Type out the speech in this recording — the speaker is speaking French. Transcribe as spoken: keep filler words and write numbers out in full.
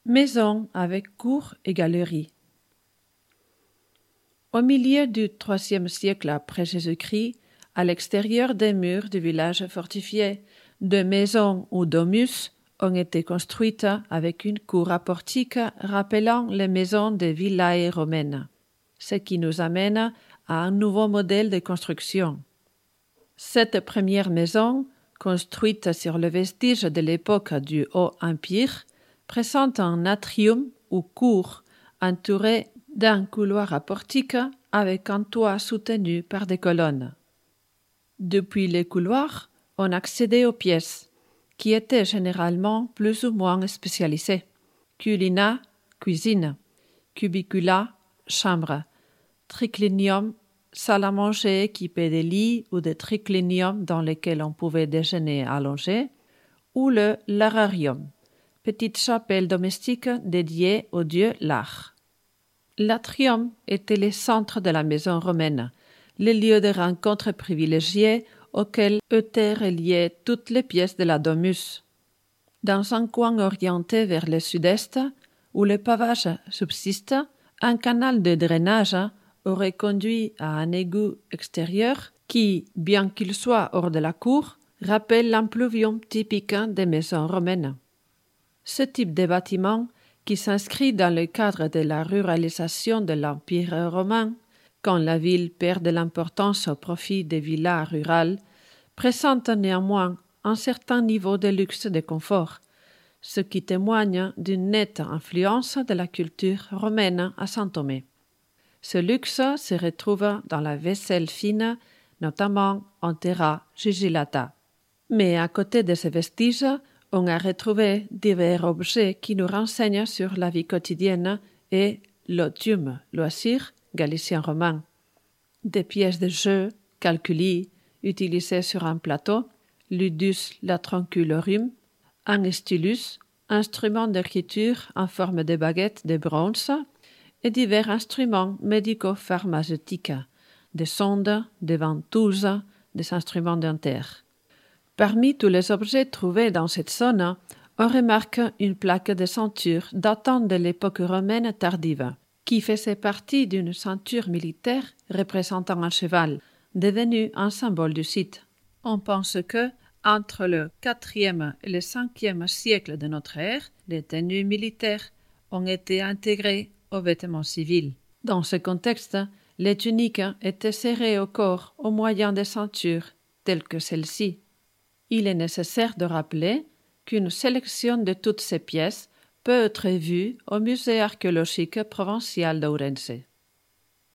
Maison avec cour et galerie. Au milieu du troisième siècle après Jésus-Christ, à l'extérieur des murs du village fortifié, deux maisons ou domus ont été construites avec une cour à portique rappelant les maisons des villae romaines, ce qui nous amène à un nouveau modèle de construction. Cette première maison, construite sur le vestige de l'époque du Haut Empire, présente un atrium ou cour entouré d'un couloir à portique avec un toit soutenu par des colonnes. Depuis les couloirs, on accédait aux pièces, qui étaient généralement plus ou moins spécialisées. Culina, cuisine, cubicula, chambre, triclinium, salle à manger équipée de lits ou de triclinium dans lesquels on pouvait déjeuner allongé, ou le lararium, petite chapelle domestique dédiée au dieu Lar. L'atrium était le centre de la maison romaine, le lieu de rencontre privilégié auquel étaient reliées toutes les pièces de la domus. Dans un coin orienté vers le sud-est, où le pavage subsiste, un canal de drainage aurait conduit à un égout extérieur qui, bien qu'il soit hors de la cour, rappelle l'impluvium typique des maisons romaines. Ce type de bâtiment, qui s'inscrit dans le cadre de la ruralisation de l'Empire romain, quand la ville perd de l'importance au profit des villas rurales, présente néanmoins un certain niveau de luxe et de confort, ce qui témoigne d'une nette influence de la culture romaine à Saint-Thomé. Ce luxe se retrouve dans la vaisselle fine, notamment en terra gigillata. Mais à côté de ces vestiges, on a retrouvé divers objets qui nous renseignent sur la vie quotidienne et l'otium, loisir galicien romain. Des pièces de jeu, calculi, utilisées sur un plateau, ludus latronculorum, un stylus, instrument d'écriture en forme de baguette de bronze, et divers instruments médico-pharmaceutiques, des sondes, des ventouses, des instruments dentaires. Parmi tous les objets trouvés dans cette zone, on remarque une plaque de ceinture datant de l'époque romaine tardive, qui faisait partie d'une ceinture militaire représentant un cheval, devenu un symbole du site. On pense que, entre le quatrième et le cinquième siècle de notre ère, les tenues militaires ont été intégrées aux vêtements civils. Dans ce contexte, les tuniques étaient serrées au corps au moyen de ceintures telles que celle-ci. Il est nécessaire de rappeler qu'une sélection de toutes ces pièces peut être vue au musée archéologique provincial d'Ourense.